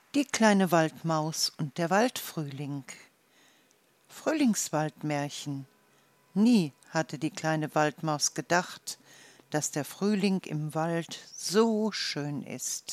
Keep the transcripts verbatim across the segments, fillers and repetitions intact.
Die kleine Waldmaus und der Waldfrühling. Frühlingswaldmärchen. Nie hatte die kleine Waldmaus gedacht, dass der Frühling im Wald so schön ist.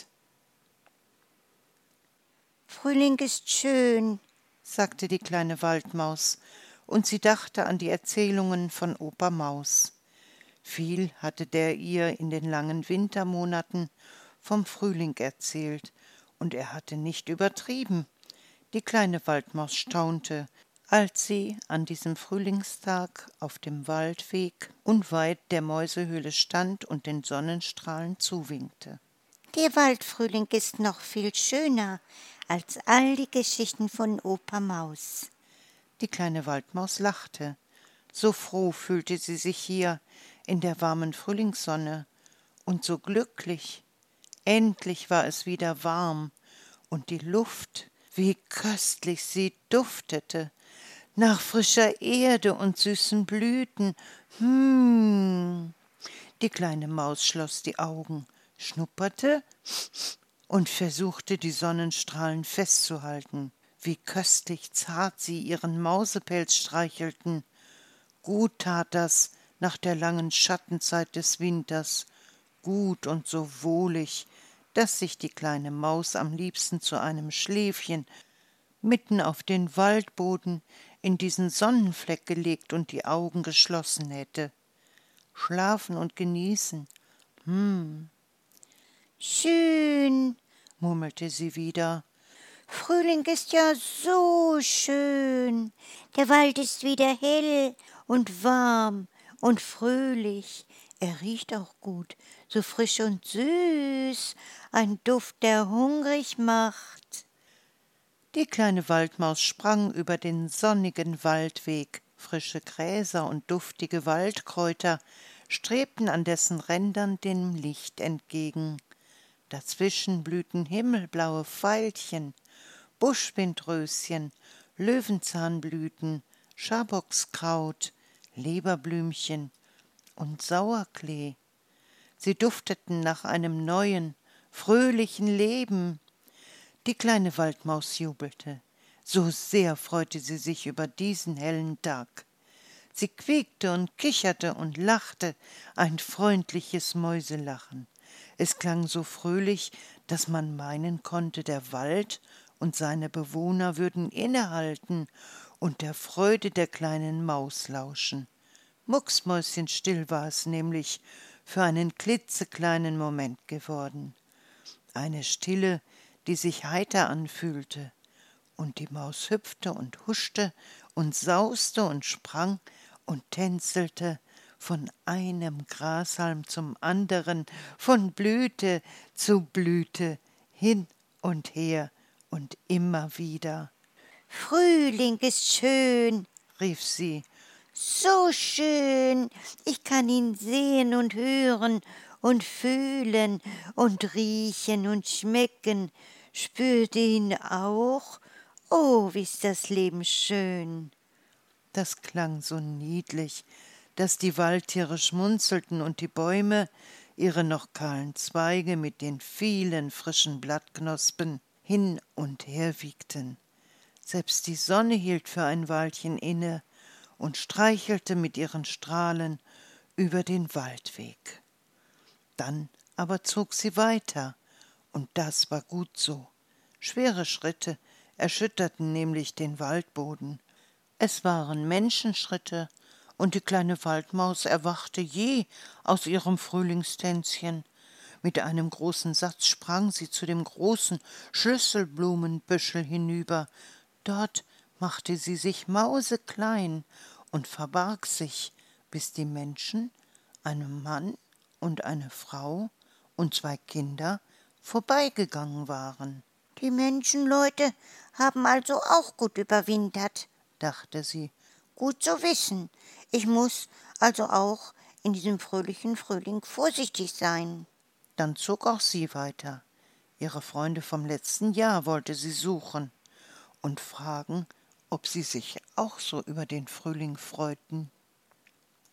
Frühling ist schön, sagte die kleine Waldmaus, und sie dachte an die Erzählungen von Opa Maus. Viel hatte der ihr in den langen Wintermonaten vom Frühling erzählt, und er hatte nicht übertrieben. Die kleine Waldmaus staunte, als sie an diesem Frühlingstag auf dem Waldweg unweit der Mäusehöhle stand und den Sonnenstrahlen zuwinkte. Der Waldfrühling ist noch viel schöner als all die Geschichten von Opa Maus. Die kleine Waldmaus lachte. So froh fühlte sie sich hier in der warmen Frühlingssonne und so glücklich. Endlich war es wieder warm und die Luft, wie köstlich sie duftete, nach frischer Erde und süßen Blüten. Hm. Die kleine Maus schloss die Augen, schnupperte und versuchte, die Sonnenstrahlen festzuhalten. Wie köstlich zart sie ihren Mausepelz streichelten. Gut tat das nach der langen Schattenzeit des Winters, gut und so wohlig, dass sich die kleine Maus am liebsten zu einem Schläfchen mitten auf den Waldboden in diesen Sonnenfleck gelegt und die Augen geschlossen hätte. Schlafen und genießen. Hm. Schön, murmelte sie wieder. Frühling ist ja so schön. Der Wald ist wieder hell und warm und fröhlich. Er riecht auch gut, so frisch und süß, ein Duft, der hungrig macht. Die kleine Waldmaus sprang über den sonnigen Waldweg. Frische Gräser und duftige Waldkräuter strebten an dessen Rändern dem Licht entgegen. Dazwischen blühten himmelblaue Veilchen, Buschwindröschen, Löwenzahnblüten, Schabockskraut, Leberblümchen und Sauerklee. Sie dufteten nach einem neuen, fröhlichen Leben. Die kleine Waldmaus jubelte. So sehr freute sie sich über diesen hellen Tag. Sie quiekte und kicherte und lachte, ein freundliches Mäuselachen. Es klang so fröhlich, dass man meinen konnte, der Wald und seine Bewohner würden innehalten und der Freude der kleinen Maus lauschen. Mucksmäuschenstill war es nämlich für einen klitzekleinen Moment geworden. Eine Stille, die sich heiter anfühlte, und die Maus hüpfte und huschte und sauste und sprang und tänzelte von einem Grashalm zum anderen, von Blüte zu Blüte, hin und her und immer wieder. Frühling ist schön, rief sie. So schön, ich kann ihn sehen und hören und fühlen und riechen und schmecken. Spürt ihr ihn auch? Oh, wie ist das Leben schön. Das klang so niedlich, dass die Waldtiere schmunzelten und die Bäume ihre noch kahlen Zweige mit den vielen frischen Blattknospen hin und her wiegten. Selbst die Sonne hielt für ein Weilchen inne und streichelte mit ihren Strahlen über den Waldweg. Dann aber zog sie weiter, und das war gut so. Schwere Schritte erschütterten nämlich den Waldboden. Es waren Menschenschritte, und die kleine Waldmaus erwachte jäh aus ihrem Frühlingstänzchen. Mit einem großen Satz sprang sie zu dem großen Schlüsselblumenbüschel hinüber. Dort machte sie sich mauseklein und verbarg sich, bis die Menschen, ein Mann und eine Frau und zwei Kinder vorbeigegangen waren. Die Menschenleute haben also auch gut überwintert, dachte sie. Gut zu wissen. Ich muss also auch in diesem fröhlichen Frühling vorsichtig sein. Dann zog auch sie weiter. Ihre Freunde vom letzten Jahr wollte sie suchen und fragen, ob sie sich auch so über den Frühling freuten.